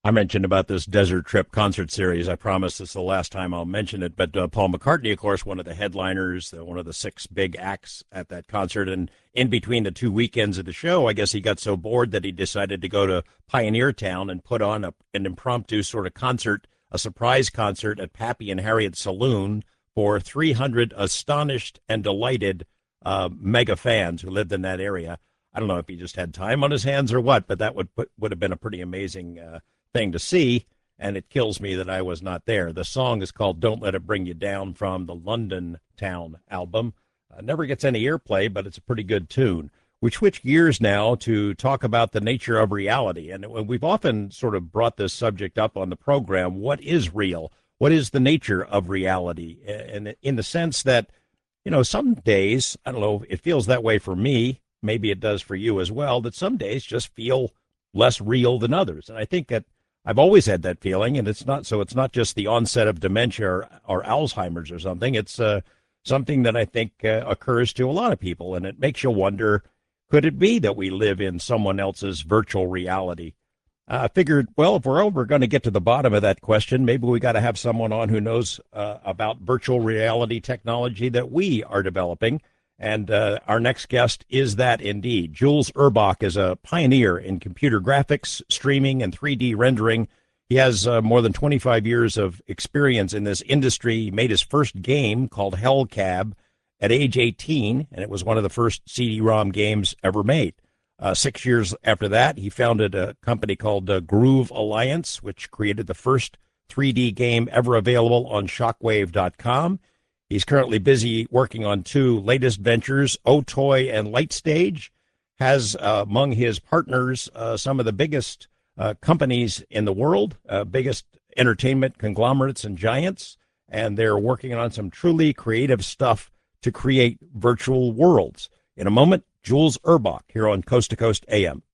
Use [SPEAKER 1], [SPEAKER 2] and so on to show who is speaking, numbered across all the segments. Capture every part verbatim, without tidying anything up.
[SPEAKER 1] I mentioned about this Desert Trip concert series. I promise this is the last time I'll mention it. But uh, Paul McCartney, of course, one of the headliners, uh, one of the six big acts at that concert. And in between the two weekends of the show, I guess he got so bored that he decided to go to Pioneer Town and put on a, an impromptu sort of concert, a surprise concert at Pappy and Harriet's Saloon for three hundred astonished and delighted uh, mega fans who lived in that area. I don't know if he just had time on his hands or what, but that would put, would have been a pretty amazing uh, thing to see, and it kills me that I was not there. The song is called Don't Let It Bring You Down from the London Town album. Uh, never gets any airplay, but it's a pretty good tune. We switch gears now to talk about the nature of reality, and we've often sort of brought this subject up on the program. What is real? What is the nature of reality? And in the sense that, you know, some days, I don't know, it feels that way for me, maybe it does for you as well, that some days just feel less real than others. And I think that I've always had that feeling, and it's not so. It's not just the onset of dementia or, or Alzheimer's or something. It's uh, something that I think uh, occurs to a lot of people, and it makes you wonder: could it be that we live in someone else's virtual reality? Uh, I figured, well, if we're ever going to get to the bottom of that question, maybe we got to have someone on who knows uh, about virtual reality technology that we are developing. And uh, our next guest is that indeed. Jules Urbach is a pioneer in computer graphics, streaming, and three D rendering. He has uh, more than twenty-five years of experience in this industry. He made his first game called Hellcab at age eighteen, and it was one of the first C D ROM games ever made. Uh, six years after that, he founded a company called uh, Groove Alliance, which created the first three D game ever available on shockwave dot com. He's currently busy working on two latest ventures, Otoy and Lightstage. Has uh, among his partners uh, some of the biggest uh, companies in the world, uh, biggest entertainment conglomerates and giants, and they're working on some truly creative stuff to create virtual worlds. In a moment, Jules Urbach here on Coast to Coast A M.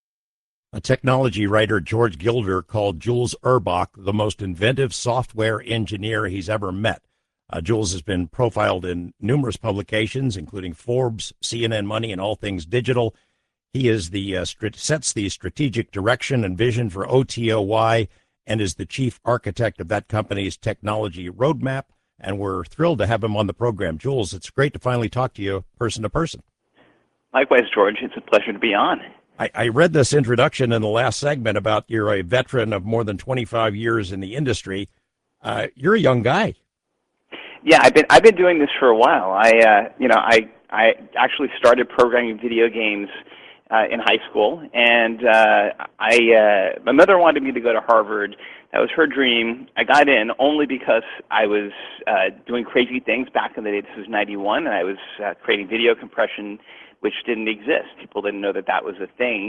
[SPEAKER 1] A technology writer, George Gilder, called Jules Urbach the most inventive software engineer he's ever met. Uh, Jules has been profiled in numerous publications, including Forbes, C N N Money, and All Things Digital. He is the uh, stri- sets the strategic direction and vision for O T O Y and is the chief architect of that company's technology roadmap. And we're thrilled to have him on the program. Jules, it's great to finally talk to you person to person.
[SPEAKER 2] Likewise, George. It's a pleasure to be on.
[SPEAKER 1] I, I read this introduction in the last segment about you're a veteran of more than twenty-five years in the industry. Uh, you're a young guy.
[SPEAKER 2] Yeah, I've been I've been doing this for a while. I uh, you know I I actually started programming video games uh, in high school, and uh, I uh, my mother wanted me to go to Harvard. That was her dream. I got in only because I was uh, doing crazy things back in the day. This was ninety-one, and I was uh, creating video compression, which didn't exist. People didn't know that that was a thing.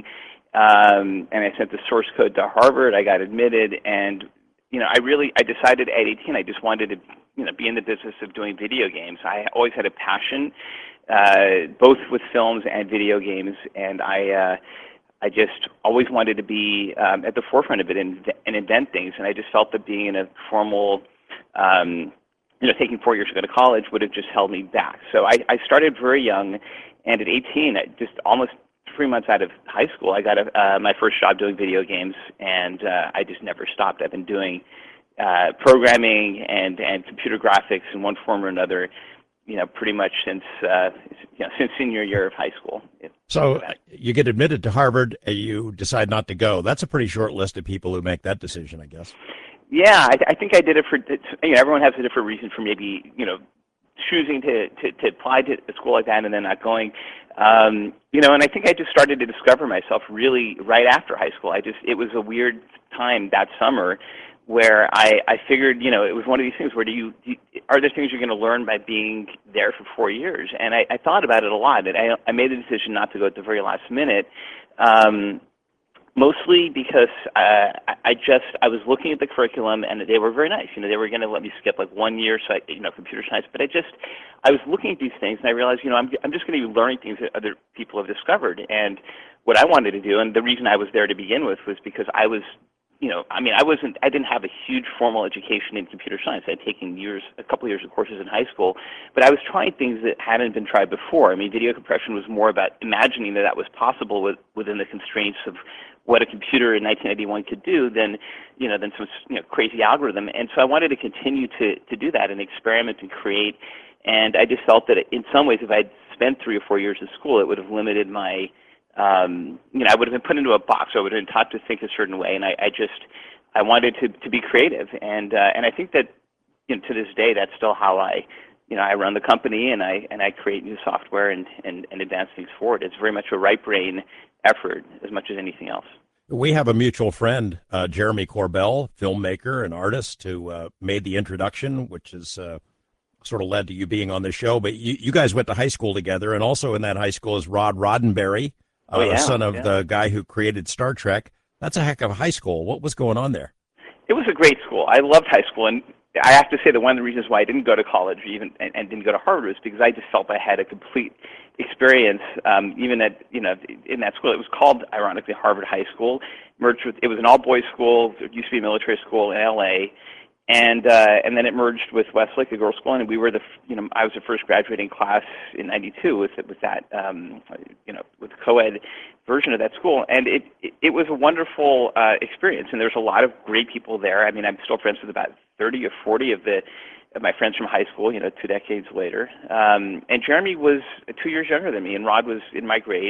[SPEAKER 2] Um, and I sent the source code to Harvard. I got admitted, and you know I really I decided at eighteen I just wanted to you know, be in the business of doing video games. I always had a passion, uh, both with films and video games, and I, uh, I just always wanted to be um, at the forefront of it and, and invent things. And I just felt that being in a formal, um, you know, taking four years to go to college would have just held me back. So I, I started very young, and at eighteen, just almost three months out of high school, I got a, uh, my first job doing video games, and uh, I just never stopped. I've been doing Uh, programming and, and computer graphics in one form or another, you know, pretty much since uh, you know, since senior year of high school.
[SPEAKER 1] So you get admitted to Harvard, and you decide not to go. That's a pretty short list of people who make that decision, I guess.
[SPEAKER 2] Yeah, I, I think I did it for. You know, everyone has a different reason for maybe you know choosing to, to, to apply to a school like that and then not going. Um, you know, and I think I just started to discover myself really right after high school. I just it was a weird time that summer, where I, I figured, you know, it was one of these things where do you, do you are there things you're going to learn by being there for four years? And I, I thought about it a lot, and I, I made the decision not to go at the very last minute, um, mostly because uh, I, I just, I was looking at the curriculum, and they were very nice. You know, they were going to let me skip like one year, so I, you know, computer science, but I just, I was looking at these things, and I realized, you know, I'm, I'm just going to be learning things that other people have discovered. And what I wanted to do, and the reason I was there to begin with was because I was, you know, I mean, I wasn't, I didn't have a huge formal education in computer science. I had taken years, a couple of years of courses in high school, but I was trying things that hadn't been tried before. I mean, video compression was more about imagining that that was possible with, within the constraints of what a computer in nineteen ninety-one could do than, you know, than some, you know, crazy algorithm. And so I wanted to continue to, to do that and experiment and create. And I just felt that in some ways, if I'd spent three or four years in school, it would have limited my, um, you know, I would have been put into a box. I would have been taught to think a certain way. And I, I just, I wanted to, to be creative. And, uh, and I think that, you know, to this day, that's still how I, you know, I run the company and I, and I create new software and, and, and advance things forward. It's very much a right brain effort as much as anything else.
[SPEAKER 1] We have a mutual friend, uh, Jeremy Corbell, filmmaker and artist, who uh, made the introduction, which is uh, sort of led to you being on the show. But you, you guys went to high school together, and also in that high school is Rod Roddenberry, uh,
[SPEAKER 2] oh, yeah,
[SPEAKER 1] son of
[SPEAKER 2] yeah.
[SPEAKER 1] the guy who created Star Trek. That's a heck of a high school. What was going on there?
[SPEAKER 2] It was a great school. I loved high school, and I have to say that one of the reasons why I didn't go to college even and, and didn't go to Harvard was because I just felt I had a complete experience, um, even at, you know, in that school. It was called, ironically, Harvard High School. Merged with, it was an all-boys school. It used to be a military school in L A, and uh, and then it merged with Westlake, a girls' school, and we were the, you know, I was the first graduating class in ninety-two with with that, um, you know, with the co-ed version of that school, and it it, it was a wonderful uh, experience, and there's a lot of great people there. I mean, I'm still friends with about thirty or forty of the of my friends from high school, you know, two decades later. Um, and Jeremy was two years younger than me, and Rod was in my grade.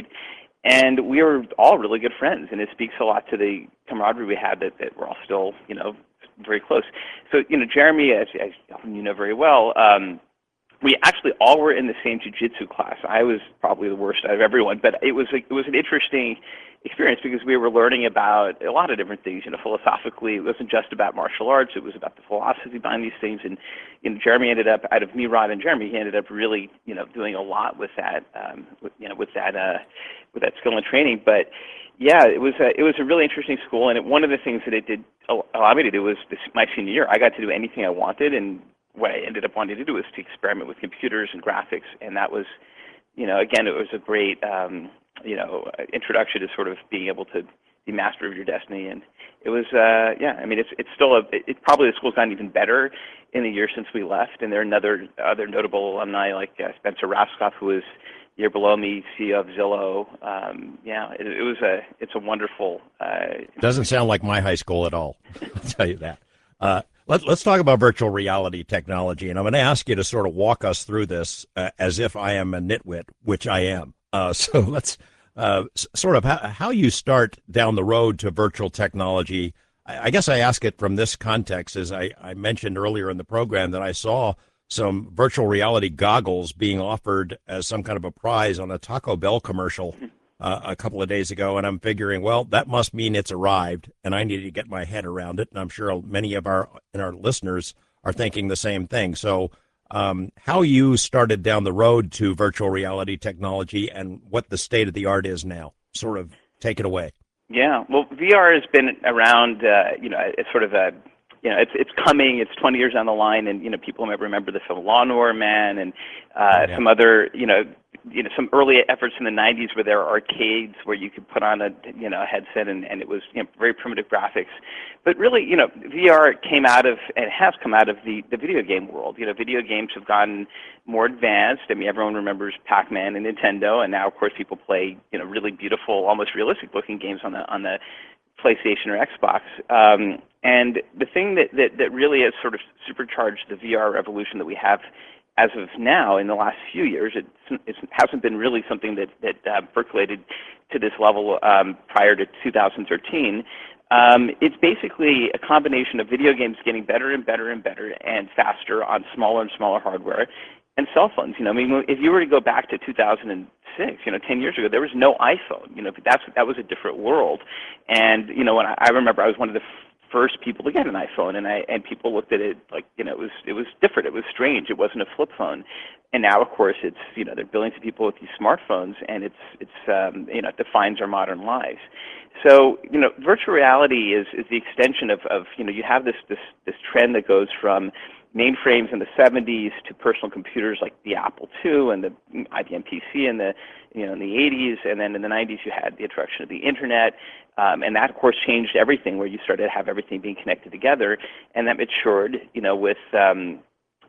[SPEAKER 2] And we were all really good friends, and it speaks a lot to the camaraderie we had that, that we're all still, you know, very close. So, you know, Jeremy, as, as you know very well, um, we actually all were in the same jiu-jitsu class. I was probably the worst out of everyone, but it was, it was an interesting experience because we were learning about a lot of different things. You know, philosophically, it wasn't just about martial arts; it was about the philosophy behind these things. And, you know, Jeremy ended up, out of me, Rod, and Jeremy, he ended up really, you know, doing a lot with that, um, with, you know, with that, uh, with that skill and training. But yeah, it was a, it was a really interesting school. And it, one of the things that it did allow me to do was this, my senior year, I got to do anything I wanted, and what I ended up wanting to do was to experiment with computers and graphics, and that was, you know, again, it was a great, um, you know, introduction to sort of being able to be master of your destiny. And it was, uh, yeah, I mean, it's it's still a, it, it probably the school's gotten even better in the year since we left, and there are another other notable alumni like uh, Spencer Raskoff, who was a year below me, C E O of Zillow. Um, yeah, it, it was a, it's a wonderful. Uh,
[SPEAKER 1] Doesn't sound like my high school at all. I'll tell you that. Uh, Let, let's talk about virtual reality technology, and I'm going to ask you to sort of walk us through this uh, as if I am a nitwit, which I am. Uh, so let's uh, s- sort of how, how you start down the road to virtual technology. I, I guess I ask it from this context, as I, I mentioned earlier in the program that I saw some virtual reality goggles being offered as some kind of a prize on a Taco Bell commercial Uh, a couple of days ago, and I'm figuring, well, that must mean it's arrived, and I need to get my head around it. And I'm sure many of our and our listeners are thinking the same thing. So, um, how you started down the road to virtual reality technology, and what the state of the art is now? Sort of take it away.
[SPEAKER 2] Yeah, well, V R has been around. Uh, you know, it's sort of a, you know, it's it's coming. It's twenty years down the line, and you know, people might remember the film Lawnmower Man and uh,
[SPEAKER 1] Oh, yeah.
[SPEAKER 2] some other, you know. You know, some early efforts in the nineties where there were arcades where you could put on a, you know, a headset and, and it was, you know, very primitive graphics. But really, you know, V R came out of, and has come out of the, the video game world. You know, video games have gotten more advanced. I mean, everyone remembers Pac-Man and Nintendo, and now, of course, people play, you know, really beautiful, almost realistic-looking games on the on the PlayStation or Xbox. Um, and the thing that, that, that really has sort of supercharged the V R revolution that we have as of now, in the last few years, it, it hasn't been really something that, that uh, percolated to this level um, prior to two thousand thirteen. Um, it's basically a combination of video games getting better and better and better and faster on smaller and smaller hardware, and cell phones. You know, I mean, if you were to go back to two thousand six, you know, ten years ago, there was no iPhone. You know, that's that was a different world. And you know, when I, I remember, I was one of the first people to get an iPhone, and I and people looked at it like, you know, it was it was different, it was strange, it wasn't a flip phone. And now, of course, it's, you know, there are billions of people with these smartphones, and it's it's um, you know, it defines our modern lives. So, you know, virtual reality is is the extension of, of you know, you have this this this trend that goes from mainframes in the seventies to personal computers like the Apple two and the I B M P C in the, you know, in the eighties, and then in the nineties you had the introduction of the internet, um, and that of course changed everything, where you started to have everything being connected together, and that matured, you know, with um,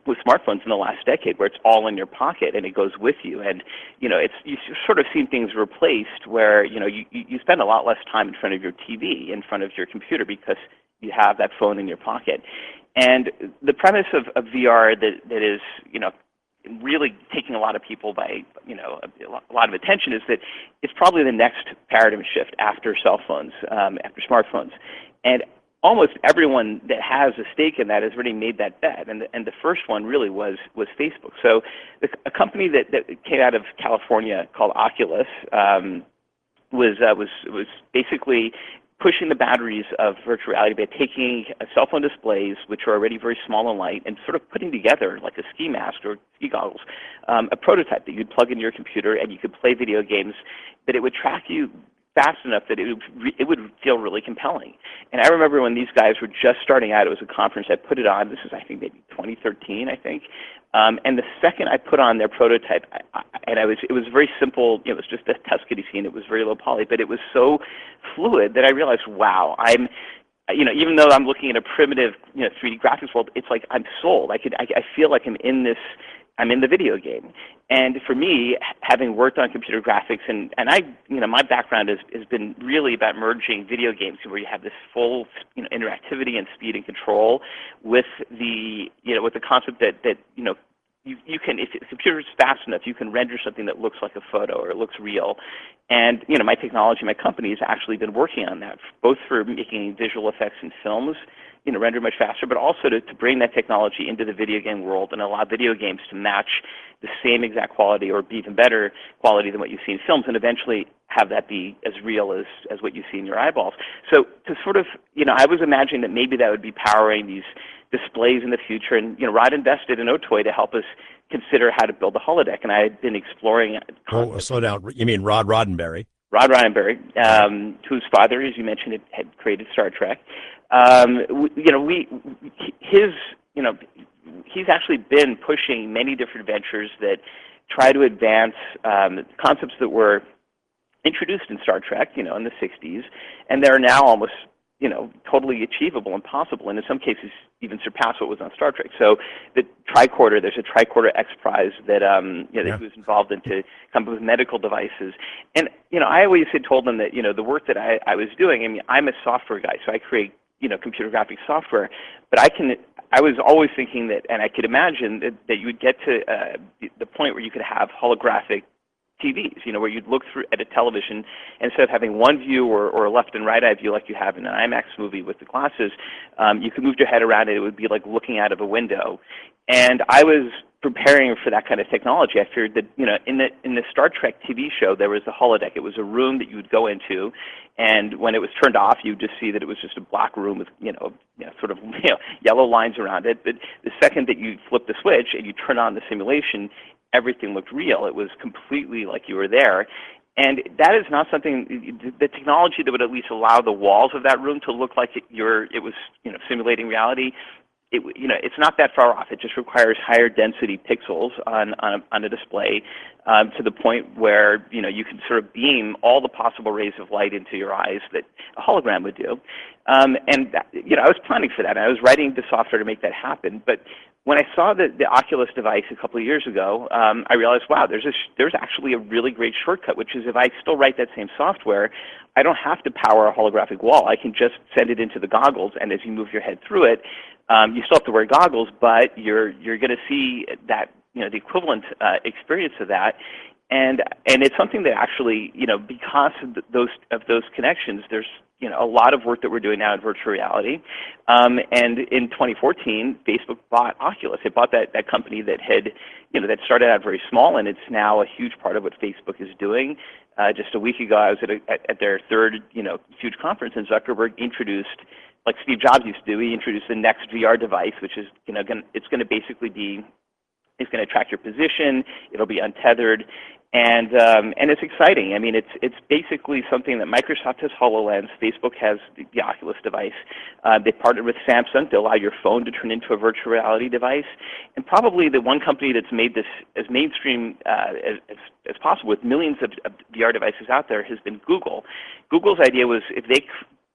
[SPEAKER 2] with smartphones in the last decade, where it's all in your pocket and it goes with you. And you know, it's you've sort of seen things replaced where you know you, you spend a lot less time in front of your T V, in front of your computer, because you have that phone in your pocket. And the premise of, of V R that that is you know really taking a lot of people by you know a lot of attention is that it's probably the next paradigm shift after cell phones, um, after smartphones, and almost everyone that has a stake in that has already made that bet, and the, and the first one really was was Facebook. So the, a company that, that came out of California called Oculus um, was uh, was was basically pushing the boundaries of virtual reality by taking uh, cell phone displays, which are already very small and light, and sort of putting together like a ski mask or ski goggles, um, a prototype that you'd plug into your computer and you could play video games, that it would track you fast enough that it would, re- it would feel really compelling. And I remember when these guys were just starting out, it was a conference, I put it on, this is I think maybe twenty thirteen, I think, um, and the second I put on their prototype, I, I, and I was, it was very simple, you know, it was just a Tuscany scene, it was very low poly, but it was so fluid that I realized, wow, I'm, you know, even though I'm looking at a primitive, you know, three D graphics world, it's like I'm sold. I could, I, I feel like I'm in this, I'm in the video game. And for me, having worked on computer graphics, and, and I, you know, my background has, has been really about merging video games where you have this full, you know, interactivity and speed and control with the, you know, with the concept that, that you know, you, you can, if the computer is fast enough, you can render something that looks like a photo or it looks real. And, you know, my technology, my company has actually been working on that, both for making visual effects in films, you know, render much faster, but also to, to bring that technology into the video game world and allow video games to match the same exact quality or be even better quality than what you see in films, and eventually have that be as real as, as what you see in your eyeballs. So to sort of, you know, I was imagining that maybe that would be powering these displays in the future, and, you know, Rod invested in Otoy to help us consider how to build a holodeck, and I had been exploring.
[SPEAKER 1] Oh, slow down. You mean Rod Roddenberry?
[SPEAKER 2] Rod Roddenberry, um, whose father, as you mentioned, had, had created Star Trek. Um, we, you know, we, his, you know, he's actually been pushing many different ventures that try to advance um, concepts that were introduced in Star Trek, you know, in the sixties, and they're now almost, you know, totally achievable and possible, and in some cases even surpass what was on Star Trek. So the tricorder, there's a tricorder X Prize that, um, you know,
[SPEAKER 1] yeah.
[SPEAKER 2] that he was involved in to come up with medical devices. And, you know, I always had told them that, you know, the work that I, I was doing, I mean, I'm a software guy, so I create, you know, computer graphics software, but I can, I was always thinking that, and I could imagine that, that you would get to uh, the point where you could have holographic T Vs, you know, where you'd look through at a television, and instead of having one view or, or a left and right eye view like you have in an IMAX movie with the glasses, um, you could move your head around and it would be like looking out of a window. And I was preparing for that kind of technology. I figured that, you know, in the in the Star Trek T V show, there was a holodeck. It was a room that you would go into, and when it was turned off, you would just see that it was just a black room with, you know, you know sort of you know, yellow lines around it. But the second that you flip the switch and you turn on the simulation, everything looked real. It was completely like you were there. And that is not something, the technology that would at least allow the walls of that room to look like it, you're, it was, you know, simulating reality, it, you know, it's not that far off. It just requires higher density pixels on, on, a, on a display um, to the point where, you know, you can sort of beam all the possible rays of light into your eyes that a hologram would do. Um, and, that, you know, I was planning for that. And I was writing the software to make that happen. But when I saw the, the Oculus device a couple of years ago, um, I realized, wow, there's, a, there's actually a really great shortcut, which is if I still write that same software, I don't have to power a holographic wall. I can just send it into the goggles, and as you move your head through it, um, you still have to wear goggles, but you're, you're going to see that, you know, the equivalent uh, experience of that. And, and it's something that actually, you know, because of those, of those connections, there's, you know, a lot of work that we're doing now in virtual reality. Um, and in twenty fourteen, Facebook bought Oculus. It bought that, that company that had, you know, that started out very small, and it's now a huge part of what Facebook is doing. Uh, just a week ago, I was at, a, at, at their third, you know, huge conference, and Zuckerberg introduced, like Steve Jobs used to do, he introduced the next V R device, which is, you know, gonna, it's going to basically be, it's going to track your position, it'll be untethered, and um, and it's exciting. I mean, it's it's basically something that Microsoft has HoloLens, Facebook has the, the Oculus device. Uh, they partnered with Samsung to allow your phone to turn into a virtual reality device, and probably the one company that's made this as mainstream uh, as, as possible with millions of, of V R devices out there has been Google. Google's idea was if they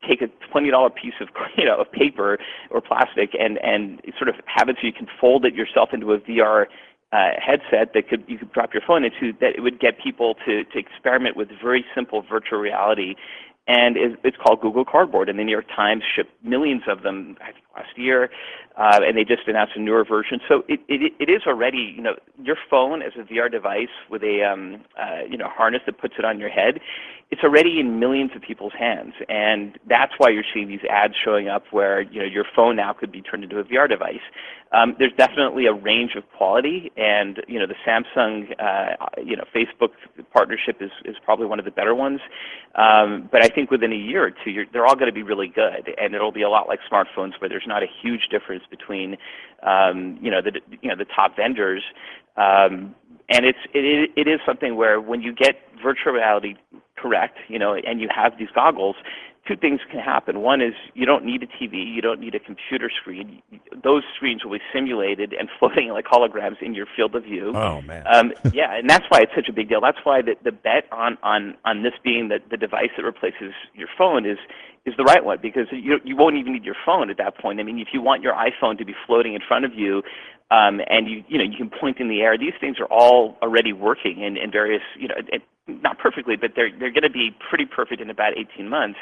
[SPEAKER 2] take a twenty dollar piece of, you know, of paper or plastic and, and sort of have it so you can fold it yourself into a V R uh, headset that could you could drop your phone into, that it would get people to, to experiment with very simple virtual reality. And it's called Google Cardboard, and the New York Times shipped millions of them, I think, last year, uh, and they just announced a newer version. So it, it, it is already, you know, your phone as a V R device with a, um, uh, you know, harness that puts it on your head, it's already in millions of people's hands, and that's why you're seeing these ads showing up where, you know, your phone now could be turned into a V R device. Um, there's definitely a range of quality, and, you know, the Samsung, uh, you know, Facebook partnership is, is probably one of the better ones. Um, but I think within a year or two, you're, they're all going to be really good, and it'll be a lot like smartphones, where there's not a huge difference between, um, you know, the you know the top vendors. Um, and it's it, it is something where when you get virtual reality correct, you know, and you have these goggles, two things can happen. One is you don't need a T V, you don't need a computer screen. Those screens will be simulated and floating like holograms in your field of view.
[SPEAKER 1] Oh, man.
[SPEAKER 2] Um, yeah, and that's why it's such a big deal. That's why the, the bet on, on, on this being the, the device that replaces your phone is is the right one, because you you won't even need your phone at that point. I mean, if you want your iPhone to be floating in front of you, um, and you you know you can point in the air, these things are all already working in, in various, you know, it, not perfectly, but they're they're going to be pretty perfect in about eighteen months.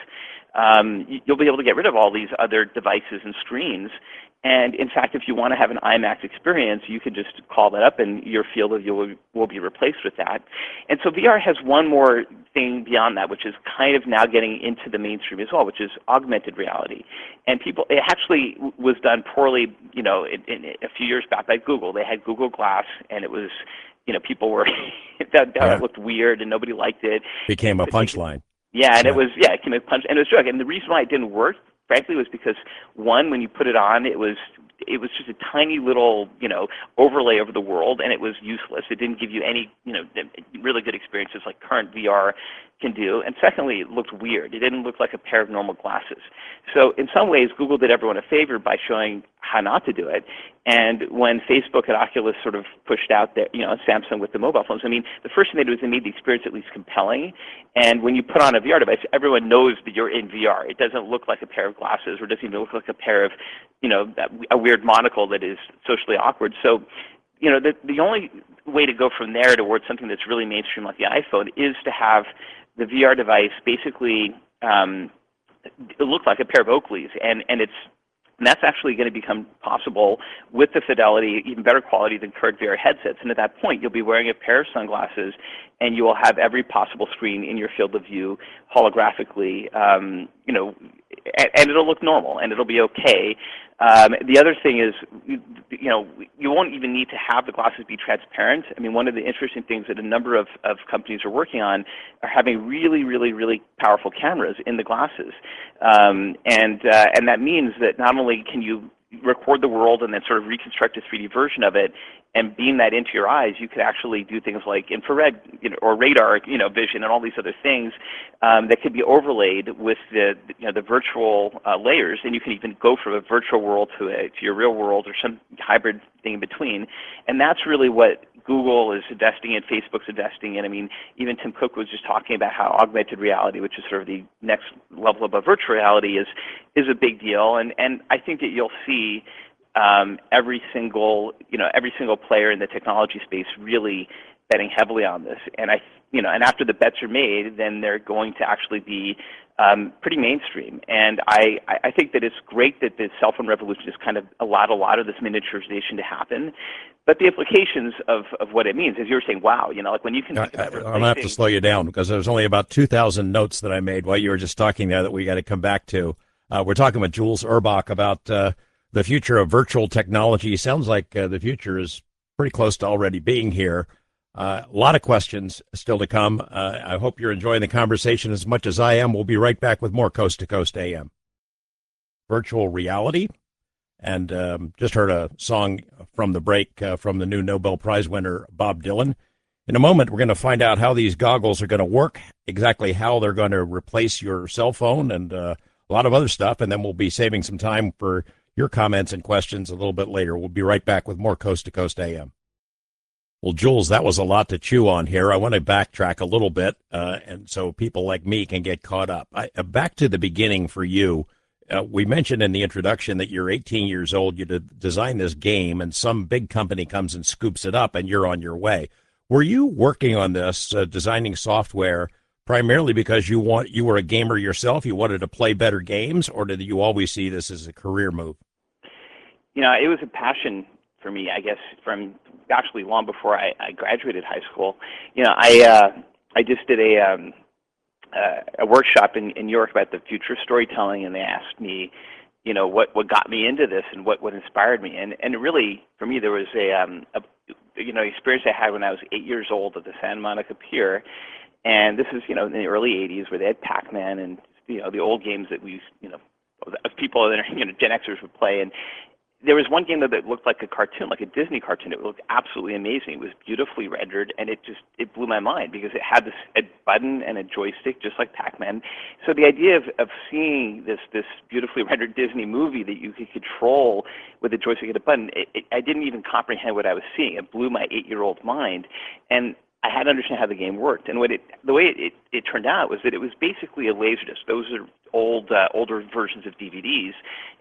[SPEAKER 2] Um, you'll be able to get rid of all these other devices and screens. And in fact, if you want to have an IMAX experience, you can just call that up and your field of view will, will be replaced with that. And so V R has one more thing beyond that, which is kind of now getting into the mainstream as well, which is augmented reality. And people, it actually was done poorly, you know, in, in a few years back by Google. They had Google Glass, and it was, you know, people were, that, that
[SPEAKER 1] Yeah.
[SPEAKER 2] looked weird and nobody liked it.
[SPEAKER 1] Became a punchline.
[SPEAKER 2] Yeah, and
[SPEAKER 1] Yeah.
[SPEAKER 2] it was, yeah, it came a punch, and it was drug. And the reason why it didn't work, frankly, was because, one, when you put it on, it was it was just a tiny little, you know, overlay over the world, and it was useless. It didn't give you any, you know, really good experiences like current V R can do. And secondly, it looked weird. It didn't look like a pair of normal glasses. So in some ways, Google did everyone a favor by showing how not to do it. And when Facebook and Oculus sort of pushed out their, you know, Samsung with the mobile phones, I mean, the first thing they did was they made the experience at least compelling. And when you put on a V R device, everyone knows that you're in V R. It doesn't look like a pair of glasses, or it doesn't even look like a pair of, you know, a weird monocle that is socially awkward. So, you know, the, the only way to go from there towards something that's really mainstream like the iPhone is to have the V R device basically um, look like a pair of Oakleys, and, and it's And that's actually going to become possible with the fidelity, even better quality than current V R headsets. And at that point, you'll be wearing a pair of sunglasses, and you will have every possible screen in your field of view holographically, um, you know, and, and it'll look normal, and it'll be okay. Um, the other thing is, you know, you won't even need to have the glasses be transparent. I mean, one of the interesting things that a number of, of companies are working on are having really, really, really powerful cameras in the glasses. Um, and, uh, and that means that not only can you record the world and then sort of reconstruct a three D version of it and beam that into your eyes, you could actually do things like infrared, you know, or radar, you know, vision, and all these other things um, that could be overlaid with the, you know, the virtual uh, layers, and you can even go from a virtual world to a to your real world or some hybrid thing in between. And that's really what Google is investing in, Facebook's investing in. I mean, even Tim Cook was just talking about how augmented reality, which is sort of the next level above virtual reality, is is a big deal. And and I think that you'll see um, every single you know every single player in the technology space really betting heavily on this. And I you know and after the bets are made, then they're going to actually be um, pretty mainstream. And I I think that it's great that the cell phone revolution has kind of allowed a lot of this miniaturization to happen. But the implications of, of what it means, as you were saying, wow, you know, like when you can think
[SPEAKER 1] I,
[SPEAKER 2] about
[SPEAKER 1] I'm going to have to slow you down, because there's only about two thousand notes that I made while you were just talking there that we got to come back to. Uh, we're talking with Jules Urbach about uh, the future of virtual technology. Sounds like uh, the future is pretty close to already being here. Uh, a lot of questions still to come. Uh, I hope you're enjoying the conversation as much as I am. We'll be right back with more Coast to Coast A M. Virtual reality. And um, just heard a song from the break uh, from the new Nobel Prize winner, Bob Dylan. In a moment, we're going to find out how these goggles are going to work, exactly how they're going to replace your cell phone, and uh, a lot of other stuff. And then we'll be saving some time for your comments and questions a little bit later. We'll be right back with more Coast to Coast A M. Well, Jules, that was a lot to chew on here. I want to backtrack a little bit, uh, and so people like me can get caught up. I, uh, back to the beginning for you. Uh, we mentioned in the introduction that you're eighteen years old. You de- design this game, and some big company comes and scoops it up, and you're on your way. Were you working on this, uh, designing software, primarily because you want you were a gamer yourself? You wanted to play better games, or did you always see this as a career move?
[SPEAKER 2] You know, it was a passion for me, I guess, from actually long before I, I graduated high school. You know, I uh, I just did a um, uh, a workshop in, in New York about the future of storytelling, and they asked me, you know, what, what got me into this and what, what inspired me. And and really, for me, there was a, um, a you know experience I had when I was eight years old at the Santa Monica Pier, and this is you know in the early eighties where they had Pac-Man and you know the old games that we you know people that are, you know Gen Xers would play. And there was one game that looked like a cartoon, like a Disney cartoon. It looked absolutely amazing. It was beautifully rendered, and it just it blew my mind because it had this a button and a joystick, just like Pac-Man. So the idea of, of seeing this this beautifully rendered Disney movie that you could control with a joystick and a button, it, it, I didn't even comprehend what I was seeing. It blew my eight-year-old mind, and I had to understand how the game worked. And what it, the way it, it, it turned out was that it was basically a Laserdisc. Those are old, uh, older versions of D V Ds,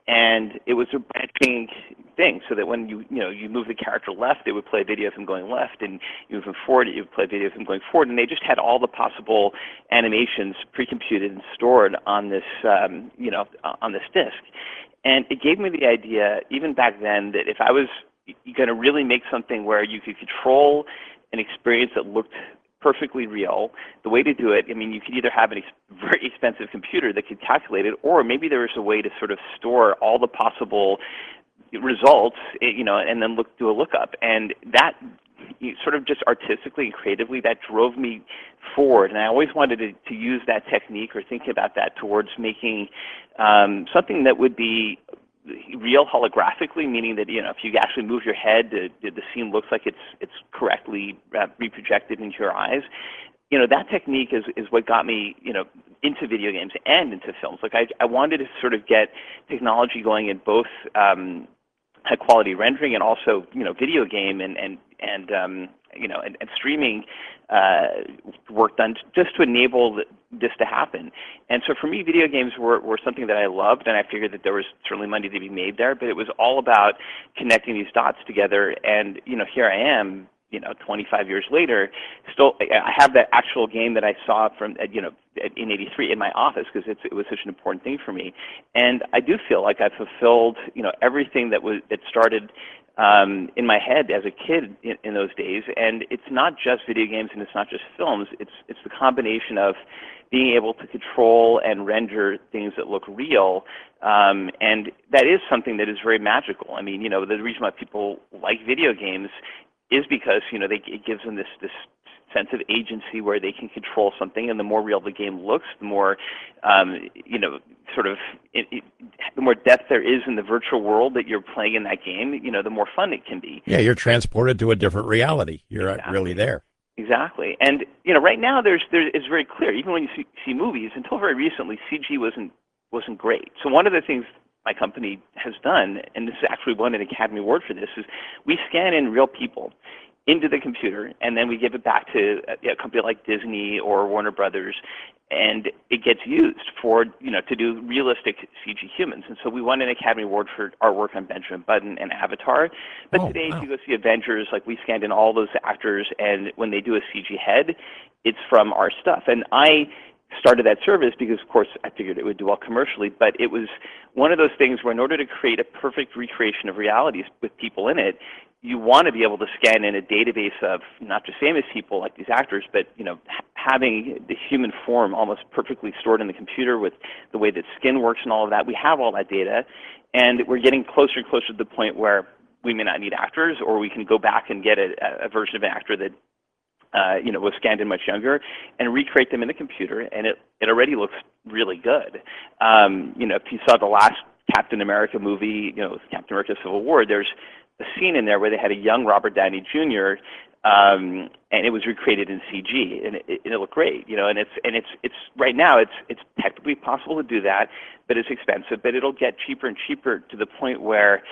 [SPEAKER 2] and it was a branching thing. So that when you, you know, you move the character left, it would play a video of him going left, and you move him forward, it would play a video of him going forward. And they just had all the possible animations pre-computed and stored on this, um, you know, on this disc. And it gave me the idea, even back then, that if I was going to really make something where you could control an experience that looked perfectly real, the way to do it, I mean, you could either have a ex- very expensive computer that could calculate it, or maybe there was a way to sort of store all the possible results, you know, and then look do a lookup. And that sort of just artistically and creatively, that drove me forward. And I always wanted to, to use that technique or think about that towards making um, something that would be real holographically, meaning that you know if you actually move your head, the, the scene looks like it's it's correctly uh, reprojected into your eyes. You know that technique is is what got me you know into video games and into films. Like I I wanted to sort of get technology going in both um, high quality rendering and also you know video game and and and um, you know and, and streaming uh, work done just to enable this to happen. And so for me, video games were, were something that I loved, and I figured that there was certainly money to be made there, but it was all about connecting these dots together. And, you know, here I am, you know, twenty-five years later, still, I have that actual game that I saw from, you know, in eighty-three in my office because it was such an important thing for me. And I do feel like I've fulfilled, you know, everything that was, that started Um, in my head as a kid in, in those days. And it's not just video games and it's not just films. It's it's the combination of being able to control and render things that look real. Um, and that is something that is very magical. I mean, you know, the reason why people like video games is because, you know, they, it gives them this this sense of agency where they can control something, and the more real the game looks, the more, um, you know, sort of, it, it, the more depth there is in the virtual world that you're playing in that game, you know, the more fun it can be.
[SPEAKER 1] Yeah, you're transported to a different reality. You're
[SPEAKER 2] Exactly.
[SPEAKER 1] really there.
[SPEAKER 2] Exactly. And, you know, right now there's, there, it's very clear, even when you see, see movies, until very recently, C G wasn't, wasn't great. So one of the things my company has done, and this is actually won an Academy Award for this, is we scan in real people into the computer, and then we give it back to a, a company like Disney or Warner Brothers, and it gets used for, you know, to do realistic C G humans. And so we won an Academy Award for our work on Benjamin Button and Avatar. But
[SPEAKER 1] Oh,
[SPEAKER 2] today,
[SPEAKER 1] wow.
[SPEAKER 2] if you go see Avengers, like we scanned in all those actors, and when they do a C G head, it's from our stuff. And I started that service because, of course, I figured it would do well commercially, but it was one of those things where in order to create a perfect recreation of realities with people in it, you want to be able to scan in a database of not just famous people like these actors, but you know, having the human form almost perfectly stored in the computer with the way that skin works and all of that. We have all that data, and we're getting closer and closer to the point where we may not need actors, or we can go back and get a, a version of an actor that uh, you know, was scanned in much younger, and recreate them in the computer, and it, it already looks really good. Um, you know, if you saw the last Captain America movie, you know, Captain America Civil War, there's a scene in there where they had a young Robert Downey Junior Um, and it was recreated in C G, and it, and it looked great, you know. And it's and it's it's right now it's it's technically possible to do that, but it's expensive. But it'll get cheaper and cheaper to the point where,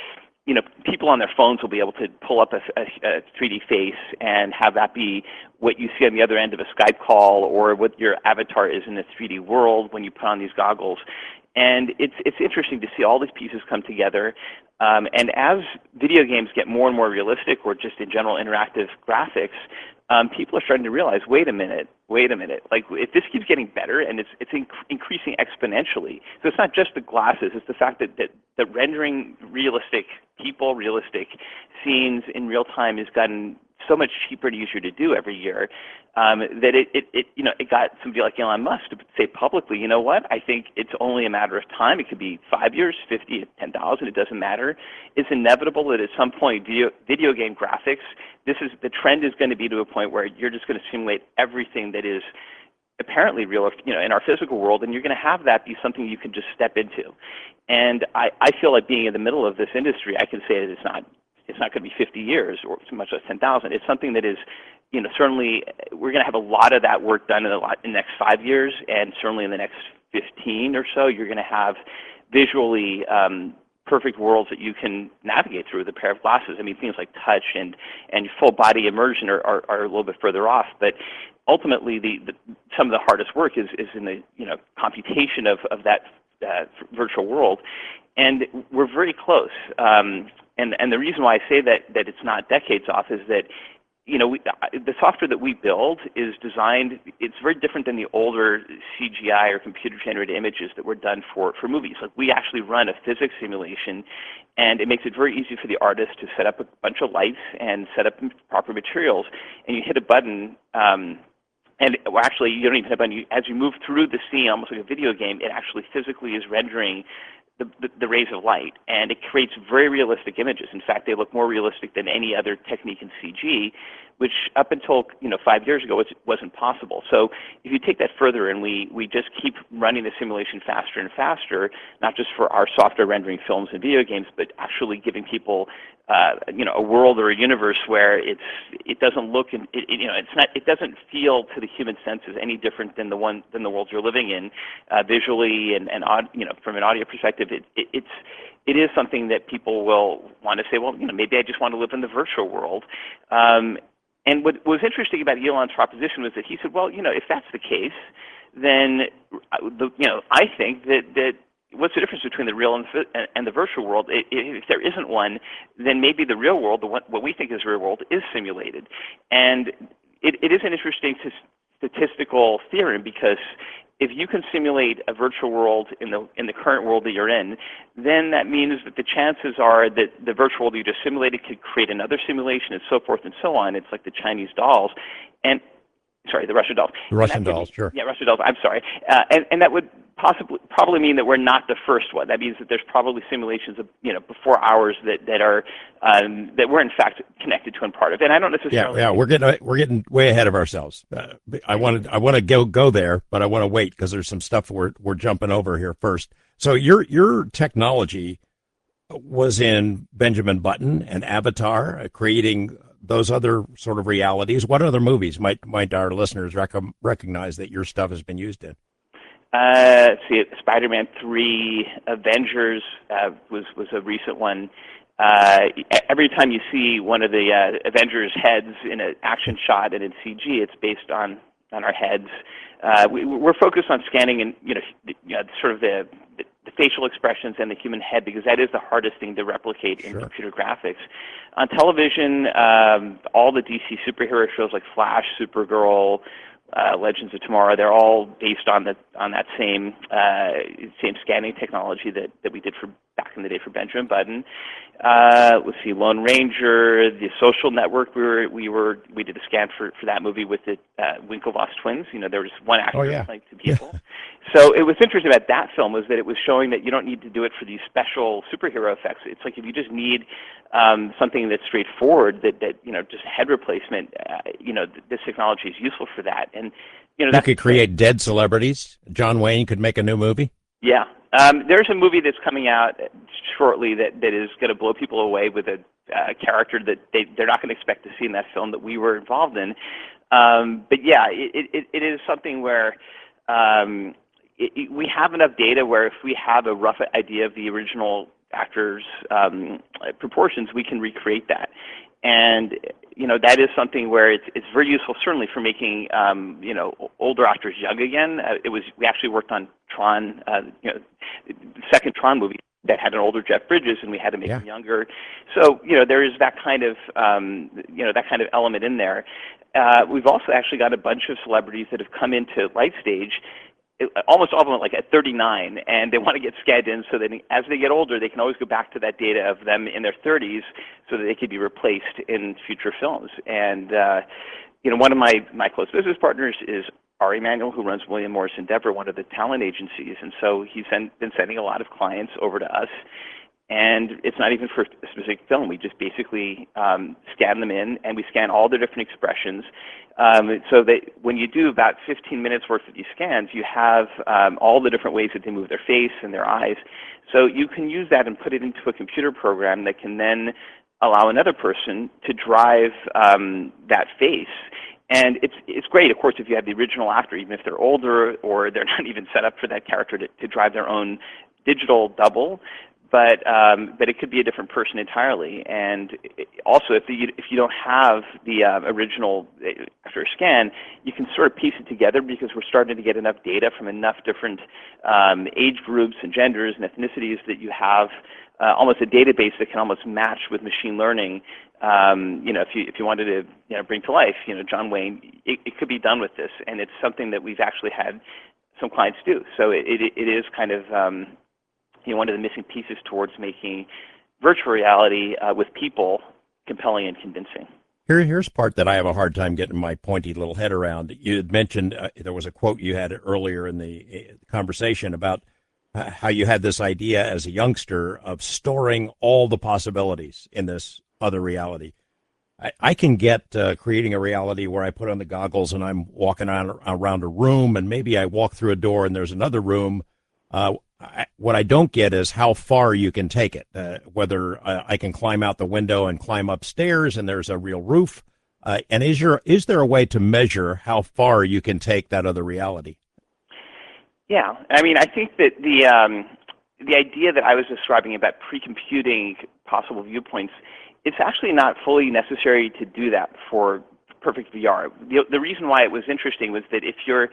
[SPEAKER 2] you know, people on their phones will be able to pull up a, a, a three D face and have that be what you see on the other end of a Skype call, or what your avatar is in a three D world when you put on these goggles. And it's it's interesting to see all these pieces come together. Um, and as video games get more and more realistic, or just in general interactive graphics, um, people are starting to realize, wait a minute, wait a minute. Like, if this keeps getting better, and it's it's inc- increasing exponentially. So it's not just the glasses; it's the fact that that, that rendering realistic people, realistic scenes in real time has gotten so much cheaper and easier to do every year, um, that it, it, it, you know, it got somebody like Elon Musk to say publicly, you know what, I think it's only a matter of time. It could be five years, fifty, ten thousand, it doesn't matter. It's inevitable that at some point video, video game graphics, this is, the trend is going to be to a point where you're just going to simulate everything that is apparently real, you know, in our physical world, and you're going to have that be something you can just step into. And I, I feel like being in the middle of this industry, I can say that it's not It's not going to be fifty years or much less ten thousand. It's something that is, you know, certainly we're going to have a lot of that work done in the, lot, in the next five years, and certainly in the next fifteen or so, you're going to have visually um, perfect worlds that you can navigate through with a pair of glasses. I mean, things like touch and, and full body immersion are, are, are a little bit further off, but ultimately the, the some of the hardest work is, is in the, you know, computation of, of that uh, virtual world, and we're very close. Um, And, and the reason why I say that, that it's not decades off is that, you know, we, the software that we build is designed, it's very different than the older C G I or computer-generated images that were done for, for movies. Like, we actually run a physics simulation, and it makes it very easy for the artist to set up a bunch of lights and set up proper materials, and you hit a button, um, and well, actually, you don't even hit a button. You, as you move through the scene, almost like a video game, it actually physically is rendering The, the, the rays of light, and it creates very realistic images. In fact, they look more realistic than any other technique in C G, which up until, you know, five years ago was, wasn't possible. So if you take that further, and we, we just keep running the simulation faster and faster, not just for our software rendering films and video games, but actually giving people uh, you know, a world or a universe where it's it doesn't look and it, it, you know it's not it doesn't feel to the human senses any different than the one than the world you're living in, uh, visually and and aud, you know from an audio perspective. It, it, it's it is something that people will want to say, well, you know, maybe I just want to live in the virtual world. Um, and what was interesting about Elon's proposition was that he said, well, you know, if that's the case, then the, you know I think that that. What's the difference between the real and the, and the virtual world? If there isn't one, then maybe the real world, the one, what we think is real world, is simulated. And it, it is an interesting statistical theorem, because if you can simulate a virtual world in the in the current world that you're in, then that means that the chances are that the virtual world you just simulated could create another simulation, and so forth and so on. It's like the Chinese dolls. And Sorry, the Russian dolls.
[SPEAKER 1] The Russian dolls, sure.
[SPEAKER 2] Yeah, Russian dolls. I'm sorry, uh, and and that would possibly probably mean that we're not the first one. That means that there's probably simulations of you know before ours that that are um, that we're in fact connected to and part of. And I don't necessarily.
[SPEAKER 1] Yeah, yeah, we're getting we're getting way ahead of ourselves. Uh, I wanted I want to go go there, but I want to wait because there's some stuff we're we're jumping over here first. So your your technology was in Benjamin Button and Avatar, uh, creating those other sort of realities. What other movies might might our listeners rec- recognize that your stuff has been used in?
[SPEAKER 2] Uh, let's see, Spider-Man three, Avengers uh, was was a recent one. Uh, every time you see one of the uh, Avengers heads in an action shot and in C G, it's based on on our heads. Uh, we, we're focused on scanning and you know, you know sort of the, the the facial expressions and the human head, because that is the hardest thing to replicate in
[SPEAKER 1] Sure.
[SPEAKER 2] computer graphics. On television, um, all the D C superhero shows like Flash, Supergirl, uh, Legends of Tomorrow, they're all based on the on that same uh, same scanning technology that, that we did for back in the day for Benjamin Button. Uh, let's see, Lone Ranger, The Social Network. We were we were we did a scan for, for that movie with the uh, Winklevoss twins. You know, there was one actor
[SPEAKER 1] Oh, yeah.
[SPEAKER 2] playing two people. So it was interesting about that film was that it was showing that you don't need to do it for these special superhero effects. It's like if you just need um, something that's straightforward, that, that you know, just head replacement. Uh, you know, th- this technology is useful for that. And you know,
[SPEAKER 1] You
[SPEAKER 2] that's
[SPEAKER 1] could create dead celebrities. John Wayne could make a new movie.
[SPEAKER 2] Yeah. Um, there's a movie that's coming out shortly that, that is going to blow people away with a uh, character that they, they're not going to expect to see in that film that we were involved in. Um, but yeah, it, it, it is something where, um, it, it, we have enough data where if we have a rough idea of the original actor's um, proportions, we can recreate that. And you know that is something where it's it's very useful, certainly for making um, you know older actors young again. Uh, it was we actually worked on Tron, uh, you know, the second Tron movie that had an older Jeff Bridges, and we had to make
[SPEAKER 1] Yeah.
[SPEAKER 2] him younger. So you know there is that kind of um, you know that kind of element in there. Uh, we've also actually got a bunch of celebrities that have come into Light Stage. It, almost all of them like at thirty-nine, and they want to get scanned in so that as they get older, they can always go back to that data of them in their thirties so that they could be replaced in future films. And, uh, you know, one of my, my close business partners is Ari Emanuel, who runs William Morris Endeavor, one of the talent agencies. And so he's send, been sending a lot of clients over to us. And it's not even for a specific film. We just basically um, scan them in, and we scan all their different expressions. Um, so that when you do about fifteen minutes worth of these scans, you have um, all the different ways that they move their face and their eyes. So you can use that and put it into a computer program that can then allow another person to drive um, that face. And it's it's great, of course, if you have the original actor, even if they're older or they're not even set up for that character to, to drive their own digital double. But um, but it could be a different person entirely. And also, if you if you don't have the uh, original after a scan, you can sort of piece it together because we're starting to get enough data from enough different um, age groups and genders and ethnicities that you have uh, almost a database that can almost match with machine learning. Um, you know, if you if you wanted to you know bring to life, you know, John Wayne, it, it could be done with this, and it's something that we've actually had some clients do. So it it, it is kind of um, you know, one of the missing pieces towards making virtual reality uh, with people compelling and convincing.
[SPEAKER 1] Here, here's part that I have a hard time getting my pointy little head around. You had mentioned uh, there was a quote you had earlier in the uh, conversation about uh, how you had this idea as a youngster of storing all the possibilities in this other reality. I, I can get uh, creating a reality where I put on the goggles and I'm walking on, around a room, and maybe I walk through a door and there's another room. Uh, I, what I don't get is how far you can take it, uh, whether uh, I can climb out the window and climb upstairs and there's a real roof. Uh, and is, your, is there a way to measure how far you can take that other reality?
[SPEAKER 2] Yeah, I mean, I think that the, um, the idea that I was describing about pre-computing possible viewpoints, it's actually not fully necessary to do that for perfect V R. The, the reason why it was interesting was that if you're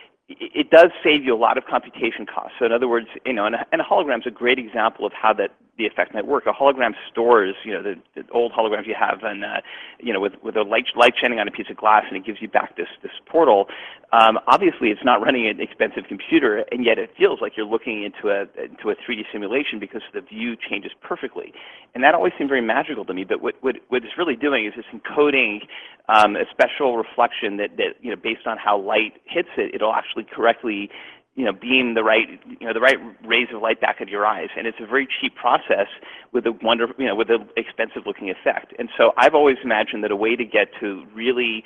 [SPEAKER 2] it does save you a lot of computation costs. So in other words, you know, and a, and a hologram is a great example of how that the effect might work. A hologram stores, you know, the, the old holograms you have, and uh, you know, with with a light light shining on a piece of glass, and it gives you back this this portal. Um, obviously, it's not running an expensive computer, and yet it feels like you're looking into a into a three D simulation because the view changes perfectly, and that always seemed very magical to me. But what what, what it's really doing is it's encoding um, a special reflection that that you know, based on how light hits it, it'll actually correctly, you know, beam the right, you know, the right rays of light back into your eyes, and it's a very cheap process with a wonderful, you know, with an expensive-looking effect. And so I've always imagined that a way to get to really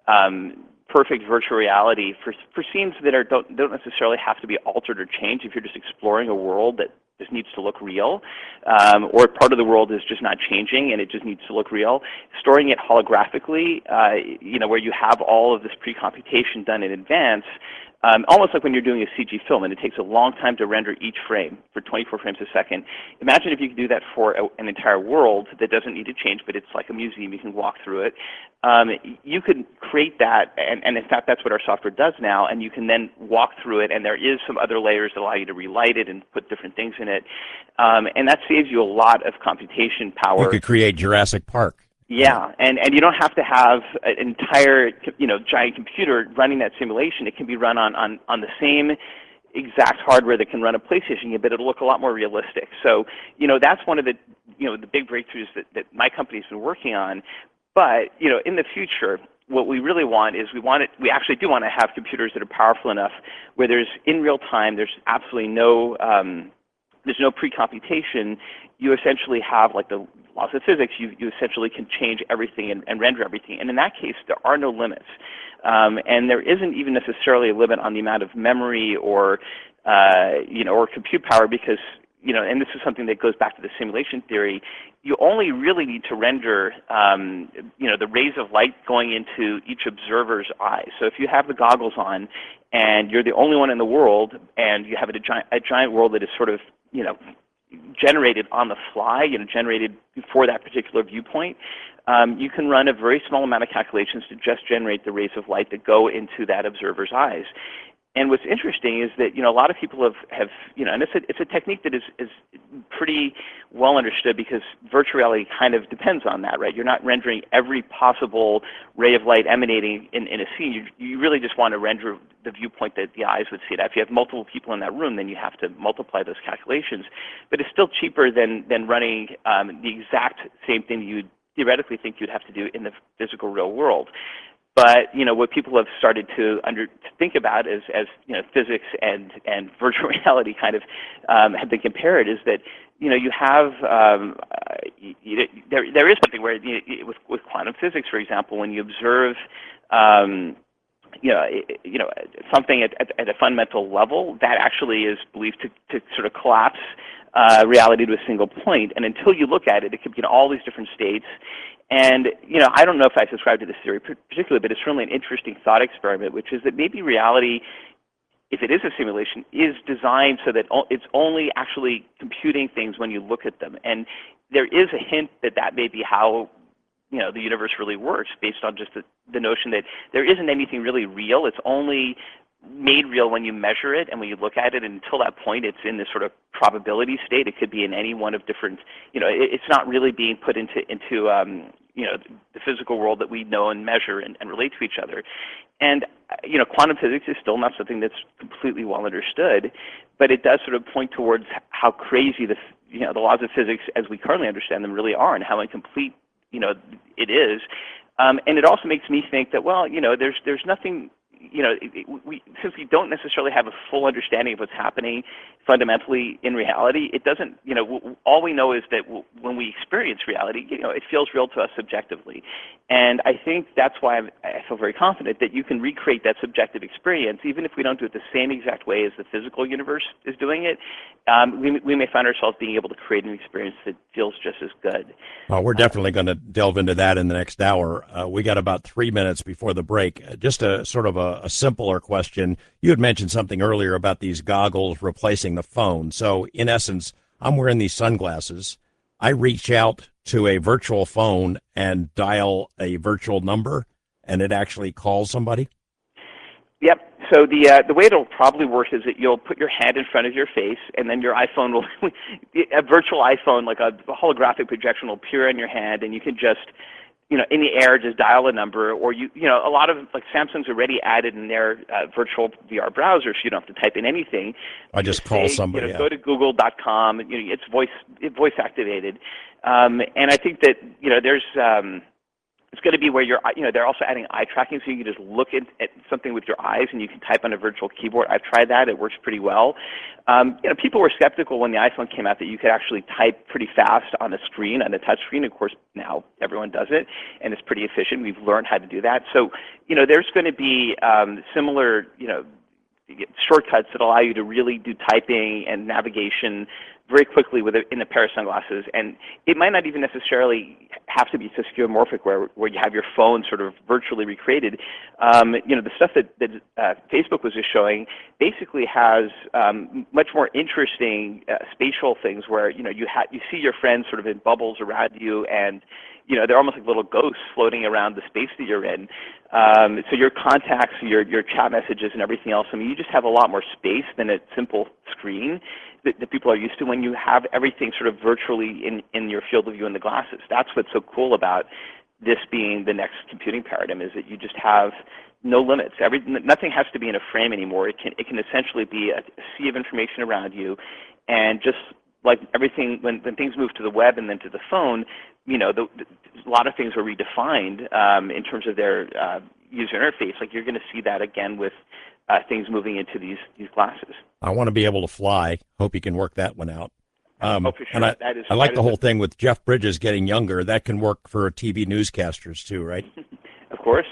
[SPEAKER 2] um, perfect virtual reality for for scenes that are don't don't necessarily have to be altered or changed. If you're just exploring a world that just needs to look real, um, or part of the world is just not changing and it just needs to look real, storing it holographically, uh, you know, where you have all of this pre-computation done in advance. Um, almost like when you're doing a C G film and it takes a long time to render each frame for twenty-four frames a second. Imagine if you could do that for a, an entire world that doesn't need to change, but it's like a museum, you can walk through it. Um, you could create that, and, and in fact that's what our software does now, and you can then walk through it, and there is some other layers that allow you to relight it and put different things in it. Um, and that saves you a lot of computation power.
[SPEAKER 1] You could create Jurassic Park.
[SPEAKER 2] Yeah, and, and you don't have to have an entire, you know, giant computer running that simulation. It can be run on, on, on the same exact hardware that can run a PlayStation game, but it'll look a lot more realistic. So, you know, that's one of the, you know, the big breakthroughs that, that my company's been working on. But, you know, in the future, what we really want is we want it, we actually do want to have computers that are powerful enough where there's, in real time, there's absolutely no, um, there's no pre-computation. You essentially have, like the laws of physics, you, you essentially can change everything and, and render everything. And in that case, there are no limits. Um, and there isn't even necessarily a limit on the amount of memory or, uh, you know, or compute power, because you know, and this is something that goes back to the simulation theory, you only really need to render, um, you know, the rays of light going into each observer's eyes. So if you have the goggles on and you're the only one in the world and you have a giant, a giant world that is sort of, you know, generated on the fly, you know, generated for that particular viewpoint, um, you can run a very small amount of calculations to just generate the rays of light that go into that observer's eyes. And what's interesting is that, you know, a lot of people have, have you know, and it's a, it's a technique that is, is pretty well understood because virtual reality kind of depends on that, right? You're not rendering every possible ray of light emanating in, in a scene. You, you really just want to render the viewpoint that the eyes would see it. If you have multiple people in that room, then you have to multiply those calculations. But it's still cheaper than, than running um, the exact same thing you would theoretically think you'd have to do in the physical real world. But you know what people have started to under to think about is as you know physics and and virtual reality kind of um, have been compared is that you know you have um, uh, you, there there is something where you know, with with quantum physics, for example, when you observe um, you know you know something at, at, at a fundamental level, that actually is believed to, to sort of collapse uh, reality to a single point. And until you look at it, it could be in all these different states. And, you know, I don't know if I subscribe to this theory particularly, but it's certainly an interesting thought experiment, which is that maybe reality, if it is a simulation, is designed so that it's only actually computing things when you look at them. And there is a hint that that may be how, you know, the universe really works based on just the, the notion that there isn't anything really real. It's only made real when you measure it and when you look at it, and until that point it's in this sort of probability state. It could be in any one of different, you know, it, it's not really being put into, into um, you know, the physical world that we know and measure and, and relate to each other. And, you know, quantum physics is still not something that's completely well understood, but it does sort of point towards how crazy the, you know, the laws of physics as we currently understand them really are and how incomplete, you know, it is. Um, and it also makes me think that, well, you know, there's, there's nothing, you know, it, we, since we don't necessarily have a full understanding of what's happening fundamentally in reality, it doesn't, you know, w all we know is that w when we experience reality, you know, it feels real to us subjectively. And I think that's why I'm, I feel very confident that you can recreate that subjective experience, even if we don't do it the same exact way as the physical universe is doing it. Um, we, we may find ourselves being able to create an experience that feels just as good.
[SPEAKER 1] Well, we're definitely going to delve into that in the next hour. Uh, we got about three minutes before the break. Uh, just a sort of a, a simpler question. You had mentioned something earlier about these goggles replacing the phone. So in essence, I'm wearing these sunglasses. I reach out to a virtual phone and dial a virtual number, and it actually calls somebody?
[SPEAKER 2] Yep. So the uh, the way it'll probably work is that you'll put your hand in front of your face, and then your iPhone will, a virtual iPhone, like a holographic projection, will appear on your hand, and you can just, you know, in the air, just dial a number, or you, you know, a lot of, like Samsung's already added in their uh, virtual V R browser, so you don't have to type in anything.
[SPEAKER 1] I just, just call
[SPEAKER 2] say,
[SPEAKER 1] somebody.
[SPEAKER 2] You know,
[SPEAKER 1] yeah.
[SPEAKER 2] Go to google dot com. You know, it's voice it's voice activated, um, and I think that you know there's. Um, It's going to be where you're, you know, they're also adding eye tracking, so you can just look at, at something with your eyes and you can type on a virtual keyboard. I've tried that. It works pretty well. Um, you know, people were skeptical when the iPhone came out that you could actually type pretty fast on a screen, on a touch screen. Of course, now everyone does it, and it's pretty efficient. We've learned how to do that. So, you know, there's going to be um, similar, you know, shortcuts that allow you to really do typing and navigation very quickly with a, in a pair of sunglasses. And it might not even necessarily have to be so skeuomorphic where, where you have your phone sort of virtually recreated. Um, you know, the stuff that, that uh, Facebook was just showing basically has um, much more interesting uh, spatial things where, you know, you, ha you see your friends sort of in bubbles around you, and you know, they're almost like little ghosts floating around the space that you're in. Um, so your contacts, your, your chat messages and everything else, I mean, you just have a lot more space than a simple screen that, that people are used to when you have everything sort of virtually in, in your field of view in the glasses. That's what's so cool about this being the next computing paradigm, is that you just have no limits. Every, nothing has to be in a frame anymore. It can, it can essentially be a sea of information around you, and just like everything, when, when things move to the web and then to the phone, you know, the, the, a lot of things were redefined um, in terms of their uh, user interface. Like you're going to see that again with uh, things moving into these these glasses.
[SPEAKER 1] I want to be able to fly. Hope you can work that one out. Um,
[SPEAKER 2] oh, for sure.
[SPEAKER 1] And I,
[SPEAKER 2] that is,
[SPEAKER 1] I like
[SPEAKER 2] that
[SPEAKER 1] the
[SPEAKER 2] is
[SPEAKER 1] whole
[SPEAKER 2] a,
[SPEAKER 1] thing with Jeff Bridges getting younger. That can work for T V newscasters too, right?
[SPEAKER 2] Of course.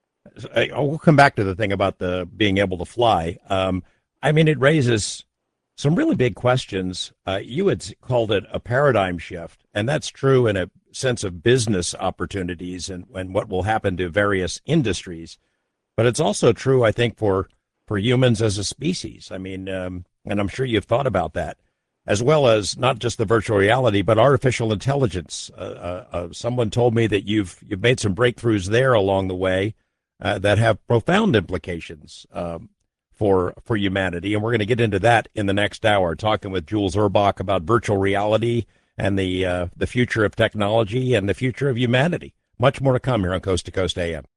[SPEAKER 1] I, I'll come back to the thing about the being able to fly. Um, I mean, it raises some really big questions. Uh, you had called it a paradigm shift, and that's true in a sense of business opportunities and, and what will happen to various industries. But it's also true, I think, for for humans as a species. I mean, um, and I'm sure you've thought about that, as well as not just the virtual reality, but artificial intelligence. Uh, uh, uh, someone told me that you've you've made some breakthroughs there along the way uh, that have profound implications um, for for humanity, and we're going to get into that in the next hour, talking with Jules Urbach about virtual reality and the uh, the future of technology and the future of humanity. Much more to come here on Coast to Coast A M.